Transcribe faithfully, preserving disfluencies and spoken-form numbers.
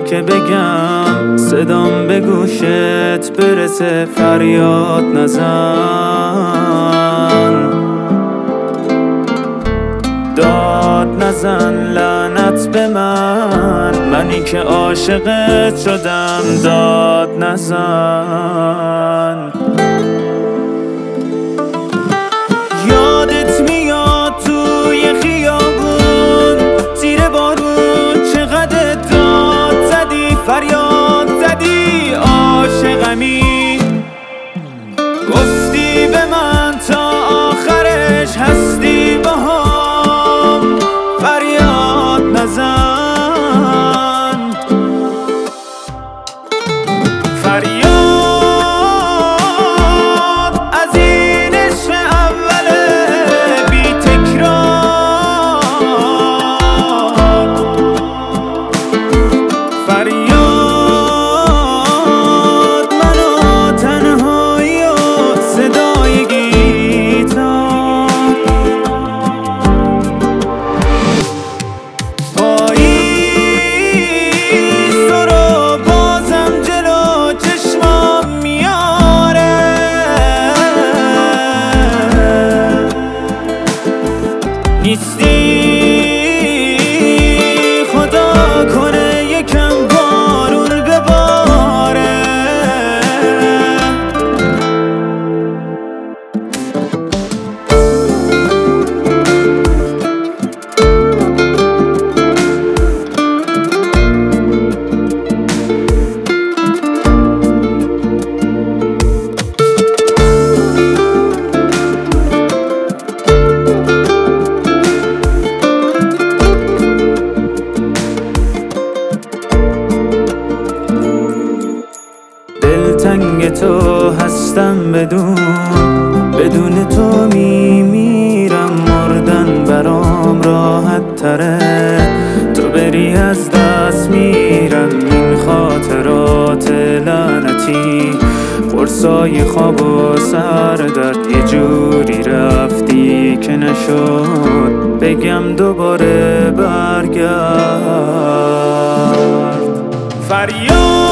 که بگم صدام به گوشت برسه، فریاد نزن، داد نزن، لعنت به من، منی که عاشقت شدم، داد نزن. یادت میاد توی خیابون زیر بارون چقدر داد زدی، فریاد زدی عاشقمی، گفتی به من تا آخرش هستی باهام، فریاد نزن، فریاد از این عشق اول بی تکرار، فریاد منو تنهایی و صدای گیتار، پاییز تو رو بازم جلو چشمام میاره، نیستی خدا کنه یکم بارون بباره. دلتنگ تو هستم، بدون بدون تو میمیرم، مردن برام راحت تره، تو بری از دست میرم، این خاطرات لعنتی قرصای خواب و سر درد، یه جوری رفتی که نشد بگم دوباره برگرد، فریاد